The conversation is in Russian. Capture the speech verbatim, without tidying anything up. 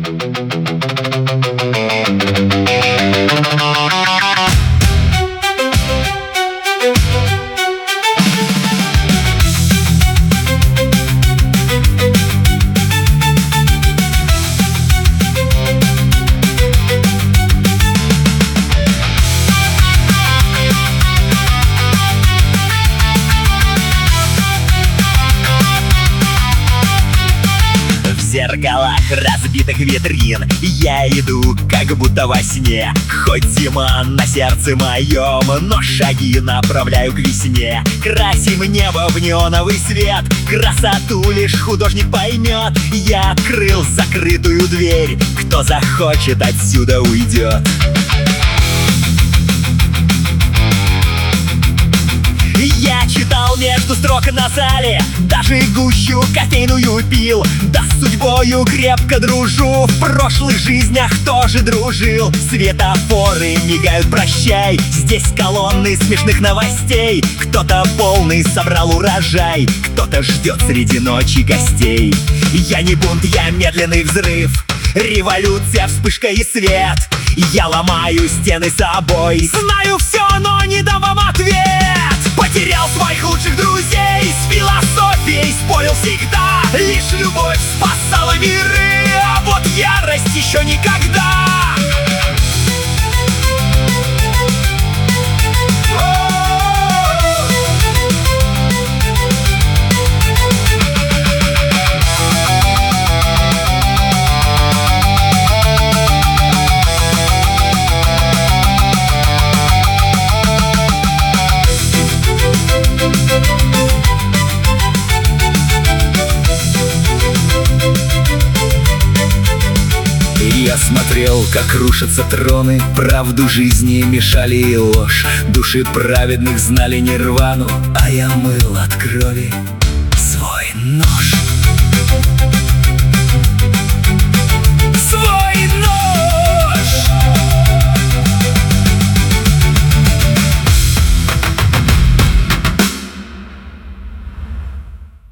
В зеркалах разбитых витрин я иду, как будто во сне. Хоть зима на сердце моем, но шаги направляю к весне. Красим небо в неоновый свет, красоту лишь художник поймет. Я открыл закрытую дверь, кто захочет, отсюда уйдет. Я читал между строк на зале, даже гущу кофейную пил. Да с судьбою крепко дружу, в прошлых жизнях тоже дружил. Светофоры мигают, прощай, здесь колонны смешных новостей. Кто-то полный собрал урожай, кто-то ждет среди ночи гостей. Я не бунт, я медленный взрыв, революция, вспышка и свет. Я ломаю стены собой, знаю все, но не дам вам ответ. Потерял своих лучших друзей, с философией спорил всегда. Лишь любовь спасала миры, а вот ярость еще никогда. Я смотрел, как рушатся троны, правду жизни мешали и ложь. Души праведных знали нирвану, а я мыл от крови свой нож.